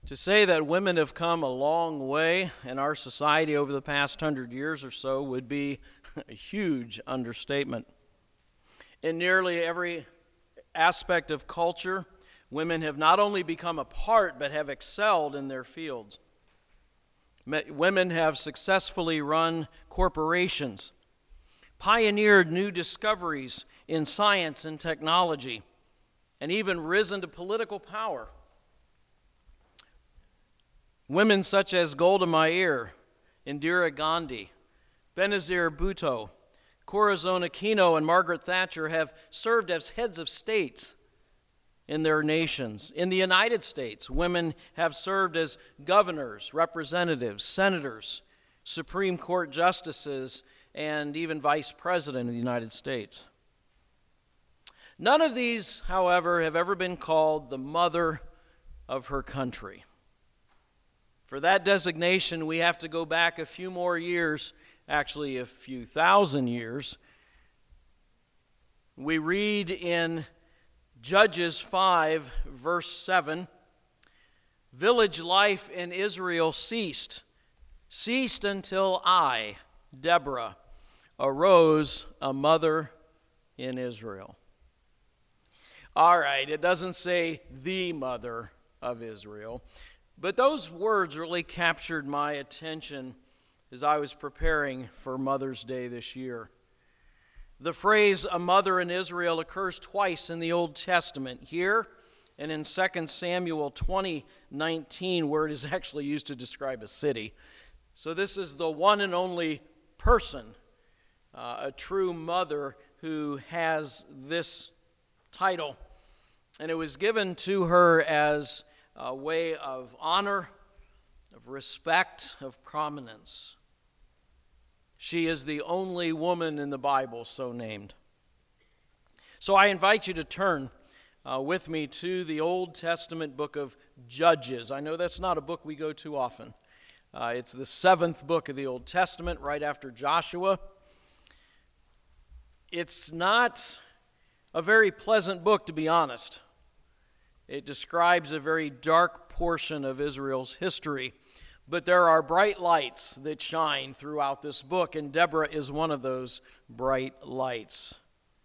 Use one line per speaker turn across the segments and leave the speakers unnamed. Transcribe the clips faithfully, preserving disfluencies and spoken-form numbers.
To say that women have come a long way in our society over the past hundred years or so would be a huge understatement. In nearly every aspect of culture, women have not only become a part, but have excelled in their fields. Women have successfully run corporations, pioneered new discoveries in science and technology, and even risen to political power. Women such as Golda Meir, Indira Gandhi, Benazir Bhutto, Corazon Aquino, and Margaret Thatcher have served as heads of states in their nations. In the United States, women have served as governors, representatives, senators, Supreme Court justices, and even vice president of the United States. None of these, however, have ever been called the mother of her country. For that designation, we have to go back a few more years, actually a few thousand years. We read in Judges five, verse seven, "Village life in Israel ceased, ceased until I, Deborah, arose a mother in Israel." All right, it doesn't say the mother of Israel. But those words really captured my attention as I was preparing for Mother's Day this year. The phrase "a mother in Israel" occurs twice in the Old Testament, here and in Second Samuel twenty nineteen, where it is actually used to describe a city. So this is the one and only person, uh, a true mother, who has this title. And it was given to her as a way of honor, of respect, of prominence. She is the only woman in the Bible so named. So I invite you to turn uh, with me to the Old Testament book of Judges. I know that's not a book we go to often. Uh, it's the seventh book of the Old Testament, right after Joshua. It's not a very pleasant book, to be honest. It describes a very dark portion of Israel's history, but there are bright lights that shine throughout this book, and Deborah is one of those bright lights.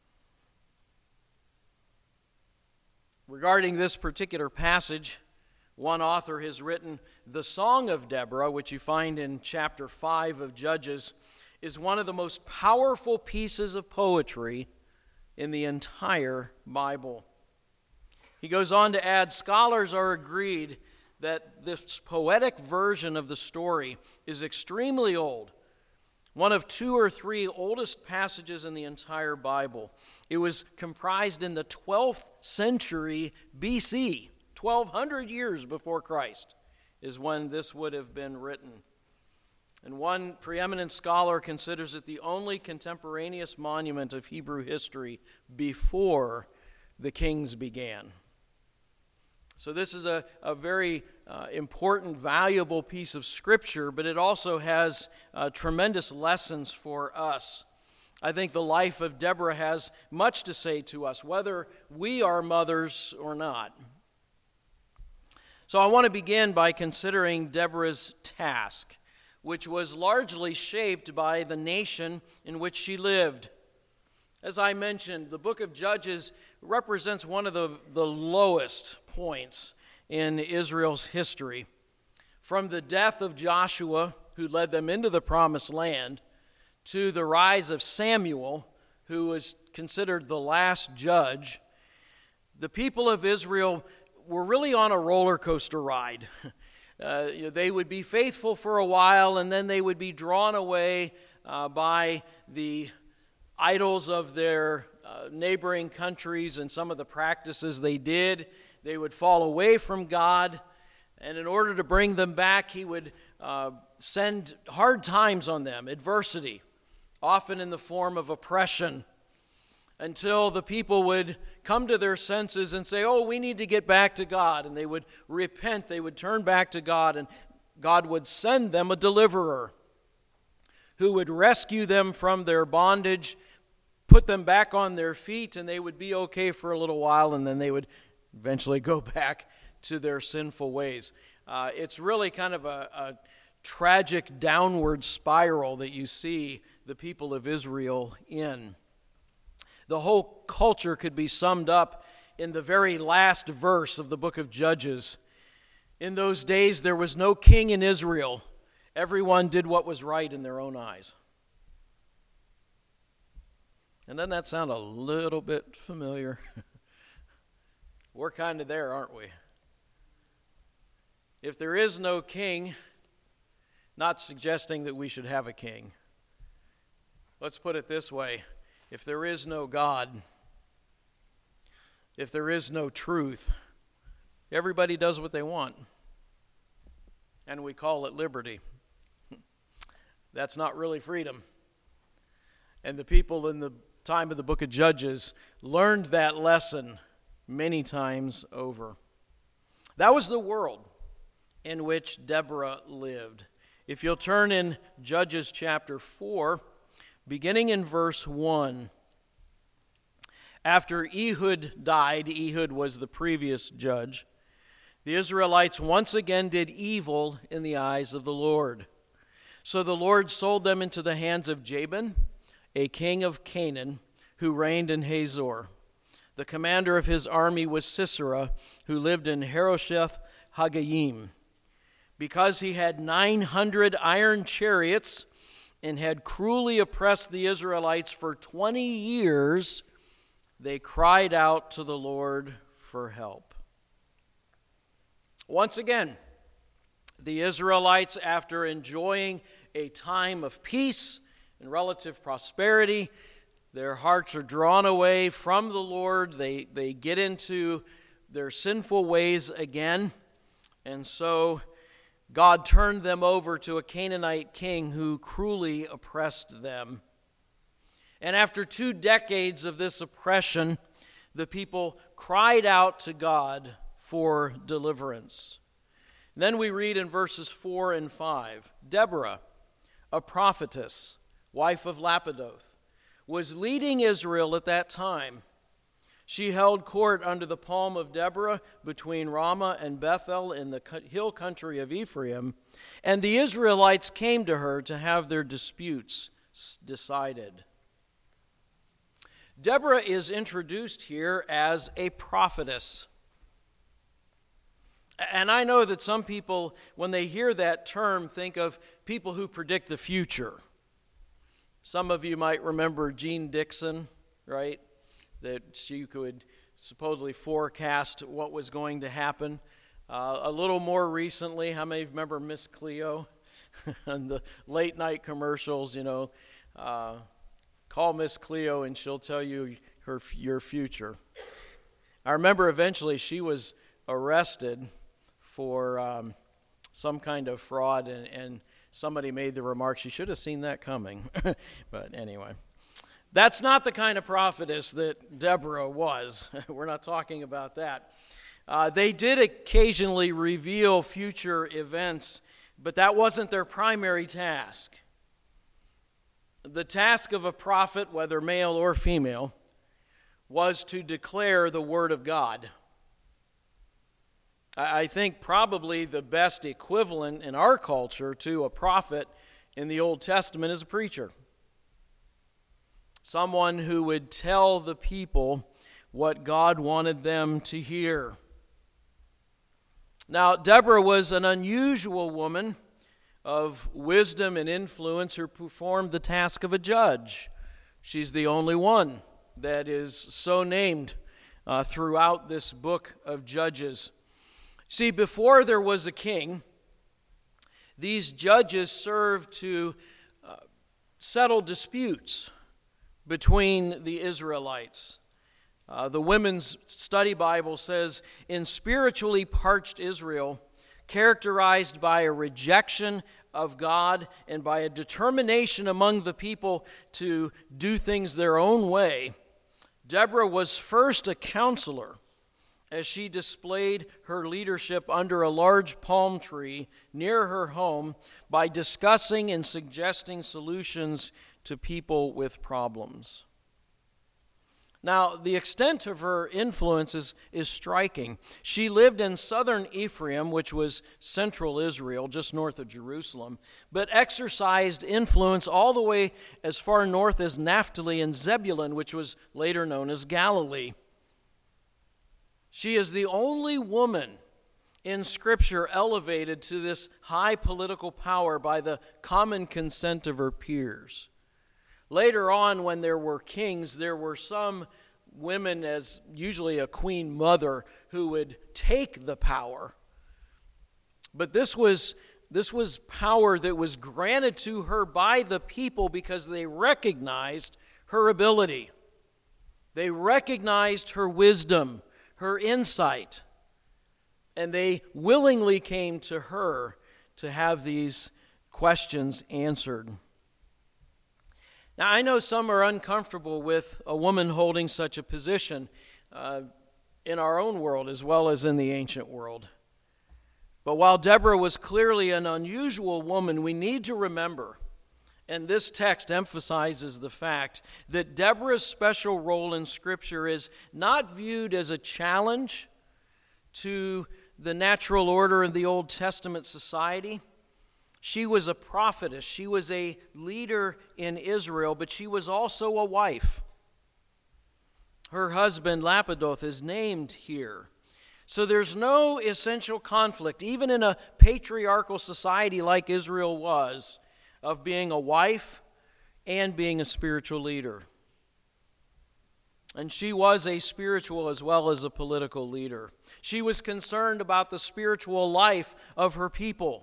Regarding this particular passage, one author has written, "The Song of Deborah," which you find in chapter five of Judges, is one of the most powerful pieces of poetry in the entire Bible. He goes on to add, scholars are agreed that this poetic version of the story is extremely old, one of two or three oldest passages in the entire Bible. It was comprised in the twelfth century B C, twelve hundred years before Christ is when this would have been written. And one preeminent scholar considers it the only contemporaneous monument of Hebrew history before the kings began. So this is a, a very uh, important, valuable piece of Scripture, but it also has uh, tremendous lessons for us. I think the life of Deborah has much to say to us, whether we are mothers or not. So I want to begin by considering Deborah's task, which was largely shaped by the nation in which she lived. As I mentioned, the book of Judges represents one of the, the lowest points in Israel's history. From the death of Joshua, who led them into the promised land, to the rise of Samuel, who was considered the last judge, the people of Israel were really on a roller coaster ride. Uh, you know, they would be faithful for a while, and then they would be drawn away uh, by the idols of their uh, neighboring countries and some of the practices they did. They would fall away from God, and in order to bring them back, he would uh, send hard times on them, adversity, often in the form of oppression, until the people would come to their senses and say, oh, we need to get back to God. And they would repent, they would turn back to God, and God would send them a deliverer who would rescue them from their bondage, put them back on their feet, and they would be okay for a little while, and then they would eventually go back to their sinful ways. Uh, it's really kind of a, a tragic downward spiral that you see the people of Israel in. The whole culture could be summed up in the very last verse of the book of Judges. In those days, there was no king in Israel. Everyone did what was right in their own eyes. And doesn't that sound a little bit familiar? We're kind of there, aren't we? If there is no king, not suggesting that we should have a king. Let's put it this way. If there is no God, if there is no truth, everybody does what they want. And we call it liberty. That's not really freedom. And the people in the time of the book of Judges learned that lesson many times over. That was the world in which Deborah lived. If you'll turn in Judges chapter four, beginning in verse one. After Ehud died, Ehud was the previous judge, the Israelites once again did evil in the eyes of the Lord. So the Lord sold them into the hands of Jabin, a king of Canaan, who reigned in Hazor. The commander of his army was Sisera, who lived in Harosheth Haggayim. Because he had nine hundred iron chariots and had cruelly oppressed the Israelites for twenty years, they cried out to the Lord for help. Once again, the Israelites, after enjoying a time of peace and relative prosperity, their hearts are drawn away from the Lord. They, they get into their sinful ways again. And so God turned them over to a Canaanite king who cruelly oppressed them. And after two decades of this oppression, the people cried out to God for deliverance. And then we read in verses four and five, Deborah, a prophetess, wife of Lapidoth, was leading Israel at that time. She held court under the palm of Deborah between Ramah and Bethel in the hill country of Ephraim, and the Israelites came to her to have their disputes decided. Deborah is introduced here as a prophetess. And I know that some people, when they hear that term, think of people who predict the future. Some of you might remember Jean Dixon, right? That she could supposedly forecast what was going to happen. Uh, a little more recently, how many remember Miss Cleo? And the late night commercials, you know, uh, call Miss Cleo and she'll tell you her your future. I remember eventually she was arrested for um, some kind of fraud, and, and somebody made the remark, she should have seen that coming. But anyway, that's not the kind of prophetess that Deborah was. We're not talking about that. Uh, they did occasionally reveal future events, but that wasn't their primary task. The task of a prophet, whether male or female, was to declare the word of God. I think probably the best equivalent in our culture to a prophet in the Old Testament is a preacher. Someone who would tell the people what God wanted them to hear. Now, Deborah was an unusual woman of wisdom and influence who performed the task of a judge. She's the only one that is so named uh, throughout this book of Judges. See, before there was a king, these judges served to uh, settle disputes between the Israelites. Uh, the Women's Study Bible says, in spiritually parched Israel, characterized by a rejection of God and by a determination among the people to do things their own way, Deborah was first a counselor as she displayed her leadership under a large palm tree near her home by discussing and suggesting solutions to people with problems. Now, the extent of her influence is, is striking. She lived in southern Ephraim, which was central Israel, just north of Jerusalem, but exercised influence all the way as far north as Naphtali and Zebulun, which was later known as Galilee. She is the only woman in Scripture elevated to this high political power by the common consent of her peers. Later on, when there were kings, there were some women, as usually a queen mother, who would take the power. But this was, this was power that was granted to her by the people because they recognized her ability. They recognized her wisdom, her insight, and they willingly came to her to have these questions answered. Now, I know some are uncomfortable with a woman holding such a position uh, in our own world as well as in the ancient world. But while Deborah was clearly an unusual woman, we need to remember, and this text emphasizes the fact, that Deborah's special role in Scripture is not viewed as a challenge to the natural order of the Old Testament society. She was a prophetess. She was a leader in Israel, but she was also a wife. Her husband, Lapidoth, is named here. So there's no essential conflict, even in a patriarchal society like Israel was, of being a wife and being a spiritual leader. And she was a spiritual as well as a political leader. She was concerned about the spiritual life of her people,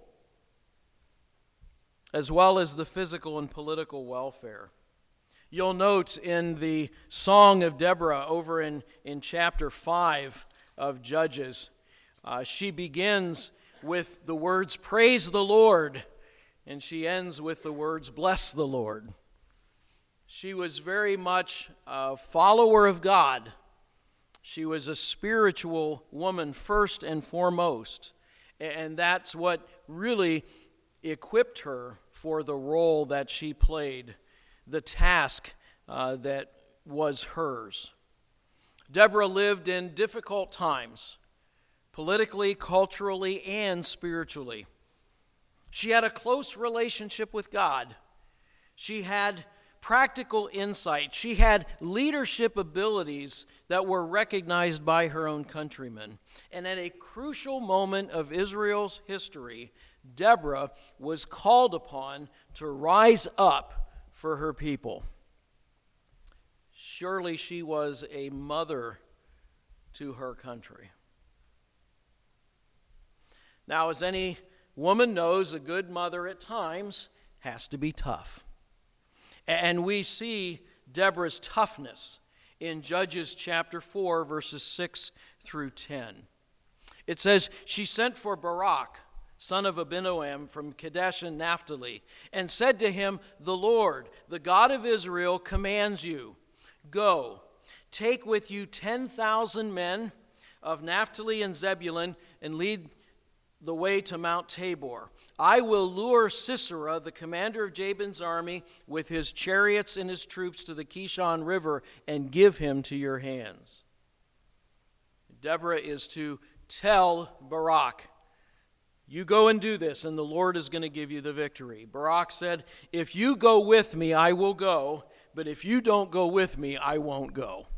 as well as the physical and political welfare. You'll note in the Song of Deborah over in, in chapter five of Judges, uh, she begins with the words, "Praise the Lord," and she ends with the words, "Bless the Lord." She was very much a follower of God. She was a spiritual woman first and foremost, and that's what really equipped her for the role that she played, the task uh, that was hers. Deborah lived in difficult times, politically, culturally, and spiritually. She had a close relationship with God. She had practical insight. She had leadership abilities that were recognized by her own countrymen. And at a crucial moment of Israel's history, Deborah was called upon to rise up for her people. Surely she was a mother to her country. Now, as any woman knows, a good mother at times has to be tough. And we see Deborah's toughness in Judges chapter four, verses six through ten. It says, "She sent for Barak, son of Abinoam, from Kadesh and Naphtali, and said to him, 'The Lord, the God of Israel, commands you, go, take with you ten thousand men of Naphtali and Zebulun, and lead the way to Mount Tabor. I will lure Sisera, the commander of Jabin's army, with his chariots and his troops to the Kishon River, and give him to your hands.'" Deborah is to tell Barak, "You go and do this, and the Lord is going to give you the victory." Barak said, "If you go with me, I will go, but if you don't go with me, I won't go."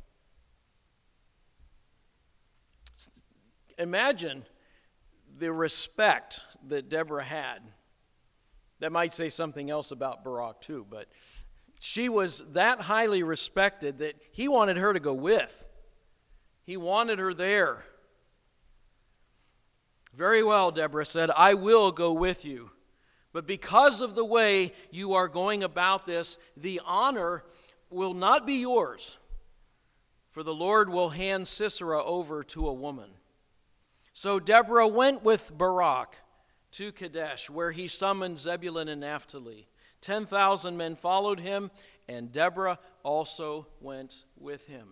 Imagine the respect that Deborah had. That might say something else about Barak too, but she was that highly respected that he wanted her to go with. He wanted her there. "Very well," Deborah said, "I will go with you. But because of the way you are going about this, the honor will not be yours, for the Lord will hand Sisera over to a woman." So Deborah went with Barak to Kadesh, where he summoned Zebulun and Naphtali. Ten thousand men followed him, and Deborah also went with him.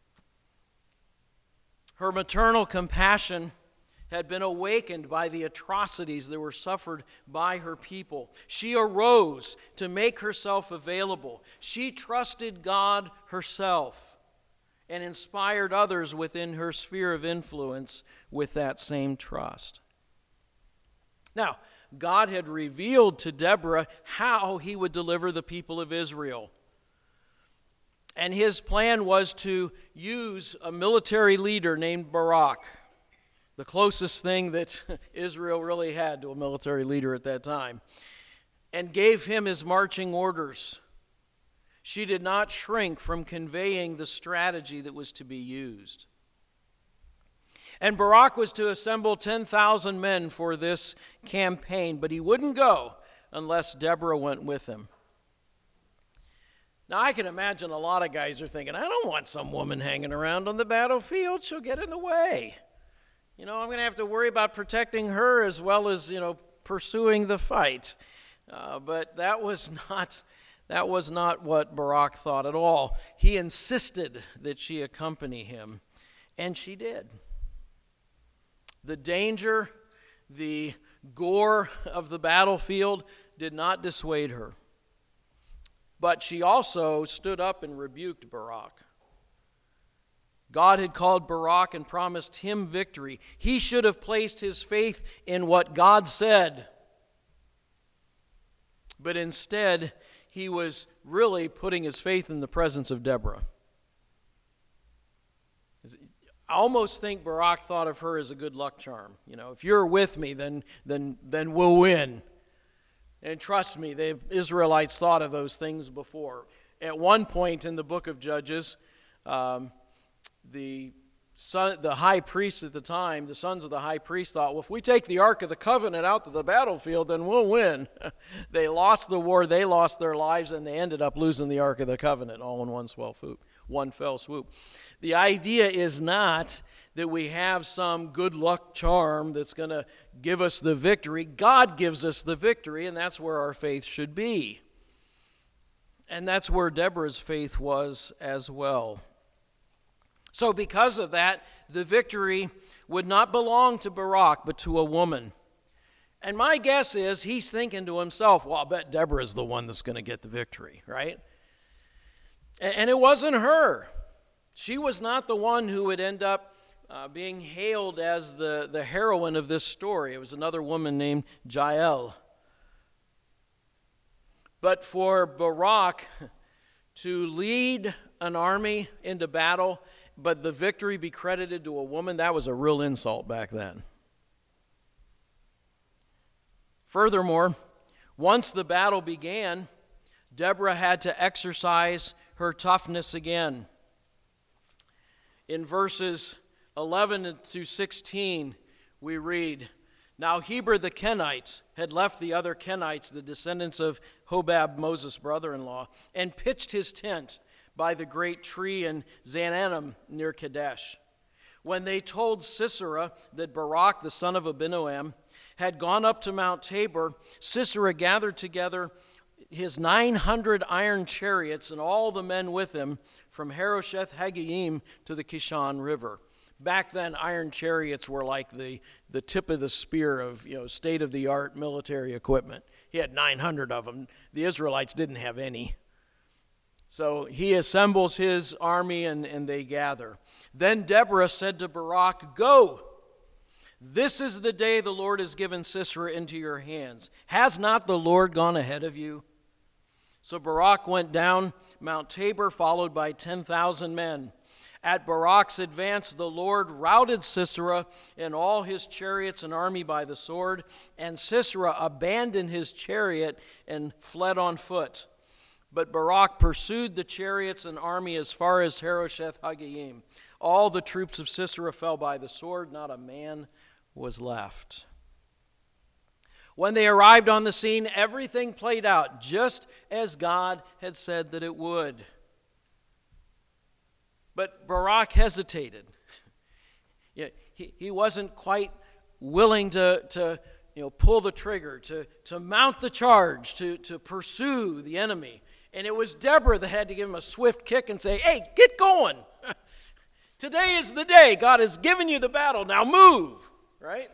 Her maternal compassion had been awakened by the atrocities that were suffered by her people. She arose to make herself available. She trusted God herself. and inspired others within her sphere of influence with that same trust. Now, God had revealed to Deborah how he would deliver the people of Israel. And his plan was to use a military leader named Barak, the closest thing that Israel really had to a military leader at that time, and gave him his marching orders. She did not shrink from conveying the strategy that was to be used. And Barak was to assemble ten thousand men for this campaign, but he wouldn't go unless Deborah went with him. Now, I can imagine a lot of guys are thinking, I don't want some woman hanging around on the battlefield. She'll get in the way. You know, I'm going to have to worry about protecting her as well as, you know, pursuing the fight. Uh, but that was not that was not what Barak thought at all. He insisted that she accompany him, and she did. The danger, the gore of the battlefield did not dissuade her. But she also stood up and rebuked Barak. God had called Barak and promised him victory. He should have placed his faith in what God said. But instead, he was really putting his faith in the presence of Deborah. I almost think Barak thought of her as a good luck charm. You know, if you're with me, then then then we'll win. And trust me, the Israelites thought of those things before. At one point in the book of Judges, um, the son, the high priest at the time, the sons of the high priest thought, well, if we take the Ark of the Covenant out to the battlefield, then we'll win. They lost the war, they lost their lives, and they ended up losing the Ark of the Covenant all in one swell swoop, one fell swoop. The idea is not that we have some good luck charm that's going to give us the victory. God gives us the victory, and that's where our faith should be. And that's where Deborah's faith was as well. So because of that, the victory would not belong to Barak, but to a woman. And my guess is he's thinking to himself, well, I'll bet Deborah's the one that's going to get the victory, right? And it wasn't her. She was not the one who would end up uh, being hailed as the, the heroine of this story. It was another woman named Jael. But for Barak to lead an army into battle, but the victory be credited to a woman, that was a real insult back then. Furthermore, once the battle began, Deborah had to exercise her toughness again. In verses eleven to sixteen, we read, Now Heber the Kenite had left the other Kenites, the descendants of Hobab, Moses' brother-in-law, and pitched his tent by the great tree in Zaanannim near Kadesh. When they told Sisera that Barak, the son of Abinoam, had gone up to Mount Tabor, Sisera gathered together his nine hundred iron chariots and all the men with him from Harosheth Hagoyim to the Kishon River. Back then, iron chariots were like the, the tip of the spear of, you know, state-of-the-art military equipment. He had nine hundred of them. The Israelites didn't have any. So he assembles his army and, and they gather. Then Deborah said to Barak, Go! This is the day the Lord has given Sisera into your hands. Has not the Lord gone ahead of you? So Barak went down Mount Tabor, followed by ten thousand men. At Barak's advance, the Lord routed Sisera and all his chariots and army by the sword, and Sisera abandoned his chariot and fled on foot. But Barak pursued the chariots and army as far as Harosheth Hagoyim. All the troops of Sisera fell by the sword, not a man was left. When they arrived on the scene, everything played out just as God had said that it would. But Barak hesitated. He, he wasn't quite willing to, to you know, pull the trigger, to, to mount the charge, to, to pursue the enemy. And it was Deborah that had to give him a swift kick and say, hey, get going. Today is the day. God has given you the battle. Now move, right?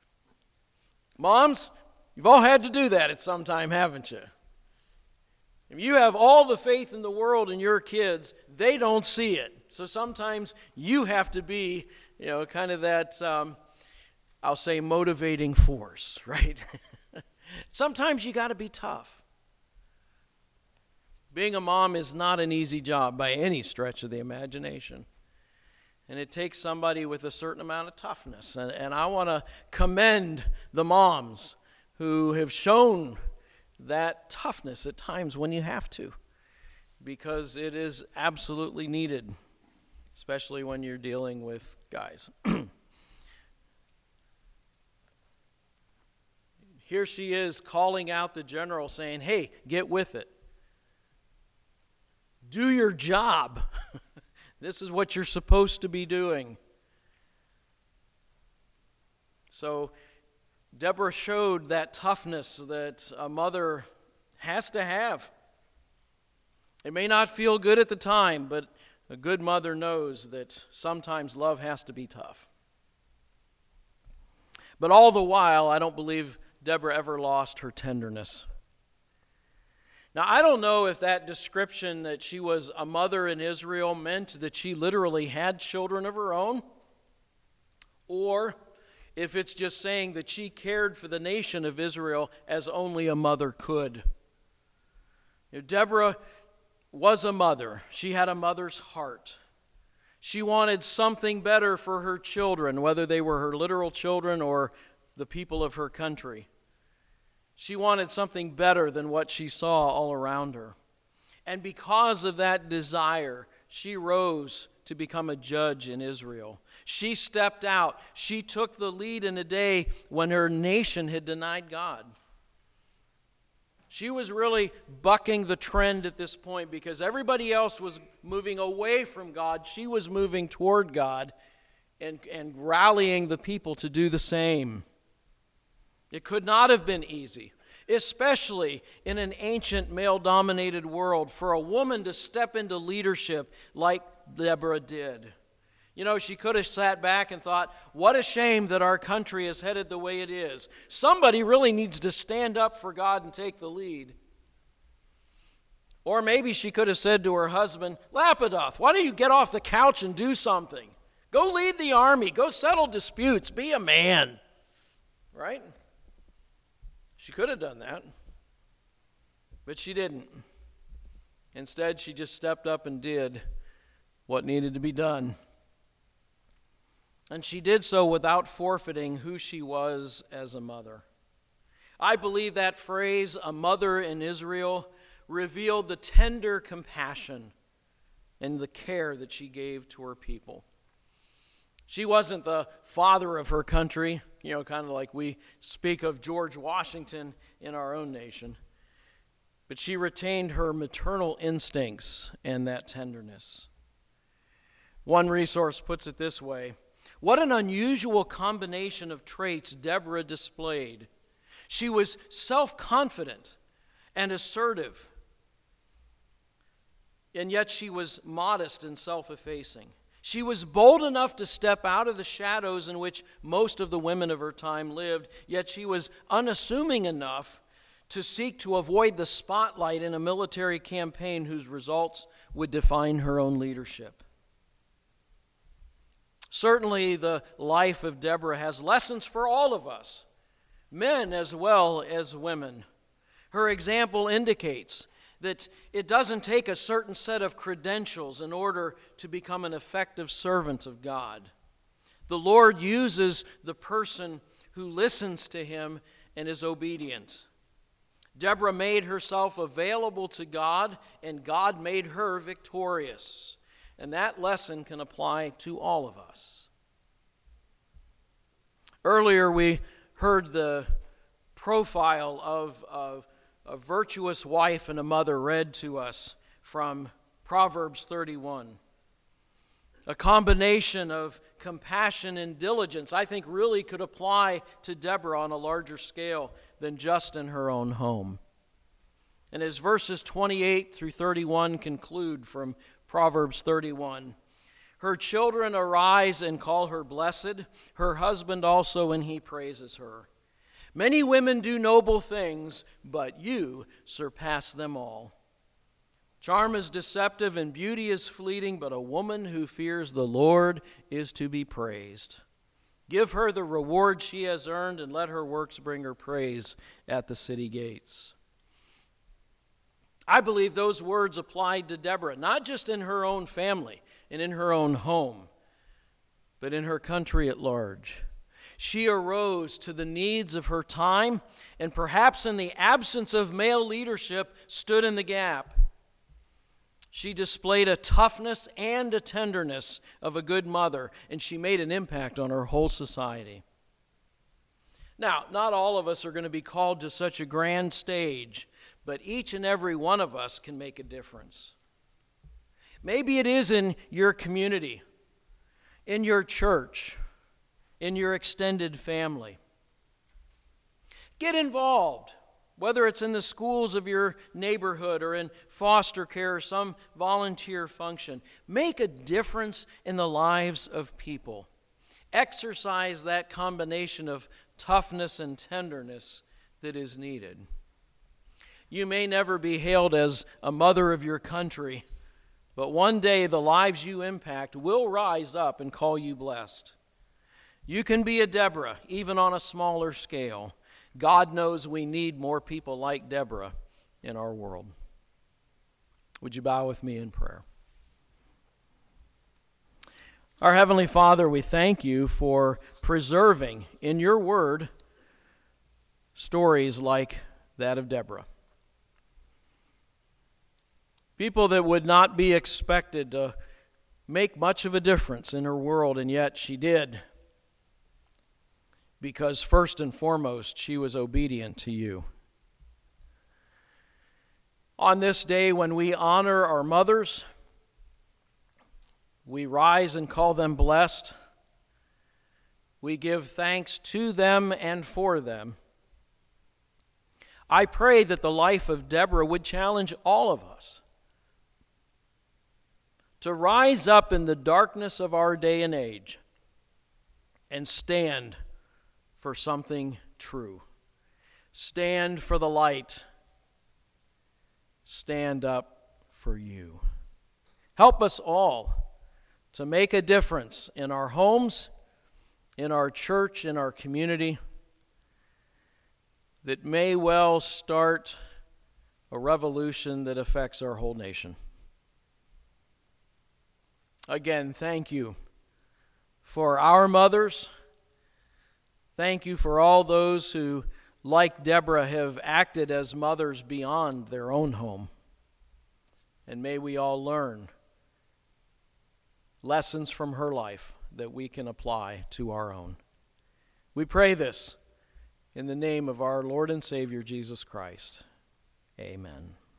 Moms, you've all had to do that at some time, haven't you? If you have all the faith in the world in your kids, they don't see it. So sometimes you have to be, you know, kind of that, um, I'll say, motivating force, right? Sometimes you got to be tough. Being a mom is not an easy job by any stretch of the imagination. And it takes somebody with a certain amount of toughness. And, and I want to commend the moms who have shown that toughness at times when you have to, because it is absolutely needed, especially when you're dealing with guys. Here she is calling out the general saying, hey, get with it. Do your job. This is what you're supposed to be doing. So Deborah showed that toughness that a mother has to have. It may not feel good at the time, but a good mother knows that sometimes love has to be tough. But all the while, I don't believe Deborah ever lost her tenderness. Now, I don't know if that description that she was a mother in Israel meant that she literally had children of her own, or if it's just saying that she cared for the nation of Israel as only a mother could. You know, Deborah was a mother. She had a mother's heart. She wanted something better for her children, whether they were her literal children or the people of her country. She wanted something better than what she saw all around her. And because of that desire, she rose to become a judge in Israel. She stepped out. She took the lead in a day when her nation had denied God. She was really bucking the trend at this point because everybody else was moving away from God. She was moving toward God and, and rallying the people to do the same. It could not have been easy, especially in an ancient male-dominated world, for a woman to step into leadership like Deborah did. You know, she could have sat back and thought, what a shame that our country is headed the way it is. Somebody really needs to stand up for God and take the lead. Or maybe she could have said to her husband, Lapidoth, why don't you get off the couch and do something? Go lead the army. Go settle disputes. Be a man. Right? She could have done that. But she didn't. Instead, she just stepped up and did what needed to be done. And she did so without forfeiting who she was as a mother. I believe that phrase, a mother in Israel, revealed the tender compassion and the care that she gave to her people. She wasn't the father of her country, you know, kind of like we speak of George Washington in our own nation. But she retained her maternal instincts and that tenderness. One resource puts it this way: what an unusual combination of traits Deborah displayed. She was self-confident and assertive, and yet she was modest and self-effacing. She was bold enough to step out of the shadows in which most of the women of her time lived, yet she was unassuming enough to seek to avoid the spotlight in a military campaign whose results would define her own leadership. Certainly, the life of Deborah has lessons for all of us, men as well as women. Her example indicates that it doesn't take a certain set of credentials in order to become an effective servant of God. The Lord uses the person who listens to Him and is obedient. Deborah made herself available to God, and God made her victorious. And that lesson can apply to all of us. Earlier we heard the profile of a, a virtuous wife and a mother read to us from Proverbs thirty-one. A combination of compassion and diligence, I think, really could apply to Deborah on a larger scale than just in her own home. And as verses twenty-eight through thirty-one conclude from Proverbs thirty-one, her children arise and call her blessed, her husband also, and he praises her. Many women do noble things, but you surpass them all. Charm is deceptive and beauty is fleeting, but a woman who fears the Lord is to be praised. Give her the reward she has earned, and let her works bring her praise at the city gates. I believe those words applied to Deborah, not just in her own family and in her own home, but in her country at large. She arose to the needs of her time, and perhaps in the absence of male leadership, stood in the gap. She displayed a toughness and a tenderness of a good mother, and she made an impact on her whole society. Now, not all of us are going to be called to such a grand stage, but each and every one of us can make a difference. Maybe it is in your community, in your church, in your extended family. Get involved. Whether it's in the schools of your neighborhood or in foster care or some volunteer function, make a difference in the lives of people. Exercise that combination of toughness and tenderness that is needed. You may never be hailed as a mother of your country, but one day the lives you impact will rise up and call you blessed. You can be a Deborah, even on a smaller scale. God knows we need more people like Deborah in our world. Would you bow with me in prayer? Our Heavenly Father, we thank you for preserving in your word stories like that of Deborah. People that would not be expected to make much of a difference in her world, and yet she did. Because first and foremost, she was obedient to you. On this day when we honor our mothers, we rise and call them blessed. We give thanks to them and for them. I pray that the life of Deborah would challenge all of us to rise up in the darkness of our day and age and stand for something true. Stand for the light. Stand up for you. Help us all to make a difference in our homes, in our church, in our community, that may well start a revolution that affects our whole nation. Again, thank you for our mothers. Thank you for all those who, like Deborah, have acted as mothers beyond their own home. And may we all learn lessons from her life that we can apply to our own. We pray this in the name of our Lord and Savior, Jesus Christ. Amen.